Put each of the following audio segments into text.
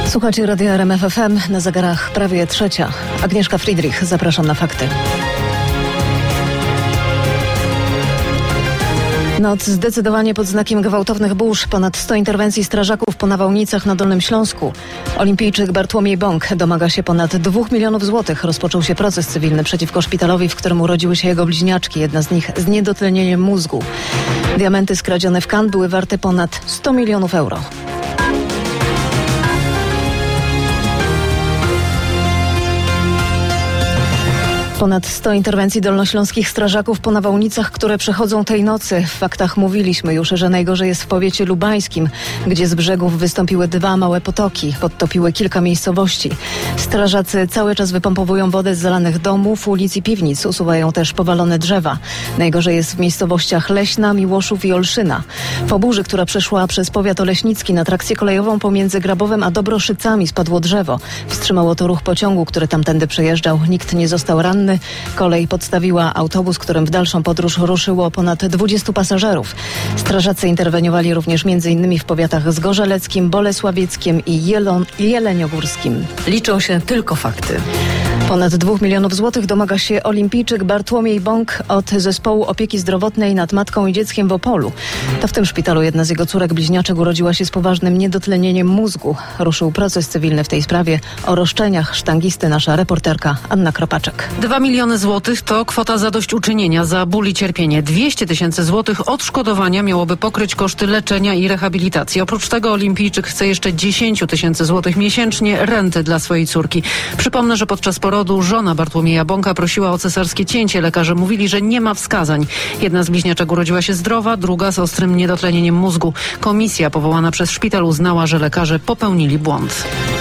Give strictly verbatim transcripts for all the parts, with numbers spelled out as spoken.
Słuchajcie Radia R M F F M, na zegarach prawie trzecia. Agnieszka Friedrich, zapraszam na fakty. Noc zdecydowanie pod znakiem gwałtownych burz. Ponad sto interwencji strażaków po nawałnicach na Dolnym Śląsku. Olimpijczyk Bartłomiej Bąk domaga się ponad dwóch milionów złotych. Rozpoczął się proces cywilny przeciwko szpitalowi, w którym urodziły się jego bliźniaczki. Jedna z nich z niedotlenieniem mózgu. Diamenty skradzione w Cannes były warte ponad sto milionów euro. Ponad sto interwencji dolnośląskich strażaków po nawałnicach, które przechodzą tej nocy. W faktach mówiliśmy już, że najgorzej jest w powiecie lubańskim, gdzie z brzegów wystąpiły dwa małe potoki, podtopiły kilka miejscowości. Strażacy cały czas wypompowują wodę z zalanych domów, ulic i piwnic. Usuwają też powalone drzewa. Najgorzej jest w miejscowościach Leśna, Miłoszów i Olszyna. Po burzy, która przeszła przez powiat oleśnicki, na trakcję kolejową pomiędzy Grabowem a Dobroszycami spadło drzewo. Wstrzymało to ruch pociągu, który tamtędy przejeżdżał. Nikt nie został ranny. Kolej podstawiła autobus, którym w dalszą podróż ruszyło ponad dwudziestu pasażerów. Strażacy interweniowali również między innymi w powiatach zgorzeleckim, bolesławieckim i Jelon- jeleniogórskim. Liczą się tylko fakty. Ponad dwóch milionów złotych domaga się olimpijczyk Bartłomiej Bąk od Zespołu Opieki Zdrowotnej nad Matką i Dzieckiem w Opolu. To w tym szpitalu jedna z jego córek bliźniaczek urodziła się z poważnym niedotlenieniem mózgu. Ruszył proces cywilny w tej sprawie. O roszczeniach sztangisty nasza reporterka Anna Kropaczek. Dwa miliony złotych to kwota zadośćuczynienia za ból i cierpienie. Dwieście tysięcy złotych odszkodowania miałoby pokryć koszty leczenia i rehabilitacji. Oprócz tego olimpijczyk chce jeszcze dziesięć tysięcy złotych miesięcznie renty dla swojej córki. Przypomnę, że podczas porodu żona Bartłomieja Bąka prosiła o cesarskie cięcie. Lekarze mówili, że nie ma wskazań. Jedna z bliźniaczek urodziła się zdrowa, druga z ostrym niedotlenieniem mózgu. Komisja powołana przez szpital uznała, że lekarze popełnili błąd.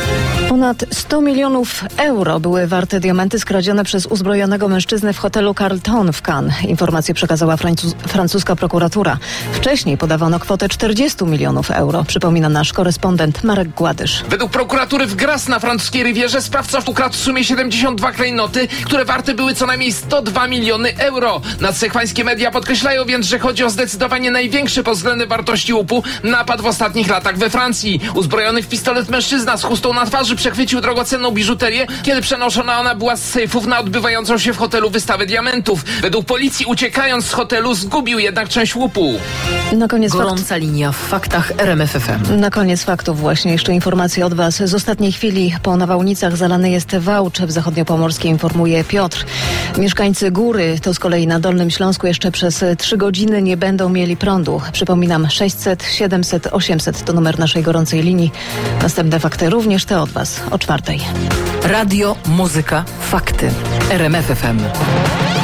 Ponad sto milionów euro były warte diamenty skradzione przez uzbrojonego mężczyznę w hotelu Carlton w Cannes. Informację przekazała francuz- francuska prokuratura. Wcześniej podawano kwotę czterdzieści milionów euro, przypomina nasz korespondent Marek Gładysz. Według prokuratury w Grasse na francuskiej Rywierze sprawca ukradł w sumie siedemdziesiąt dwa klejnoty, które warte były co najmniej sto dwa miliony euro. Nadsekwańskie media podkreślają więc, że chodzi o zdecydowanie największy pod względem wartości łupu napad w ostatnich latach we Francji. Uzbrojony w pistolet mężczyzna z chustą na twarzy przechwycił drogocenną biżuterię, kiedy przenoszona ona była z sejfów na odbywającą się w hotelu wystawę diamentów. Według policji, uciekając z hotelu, zgubił jednak część łupu. Na koniec Gorąca fakt... linia w faktach R M F F M. Na koniec faktów właśnie jeszcze informacje od Was. Z ostatniej chwili po nawałnicach zalany jest Wałcz. W Zachodniopomorskiej informuje Piotr. Mieszkańcy Góry, to z kolei na Dolnym Śląsku, jeszcze przez trzy godziny nie będą mieli prądu. Przypominam, sześćset, siedemset, osiemset to numer naszej gorącej linii. Następne fakty również te od Was o czwartej. Radio, muzyka, fakty. R M F F M.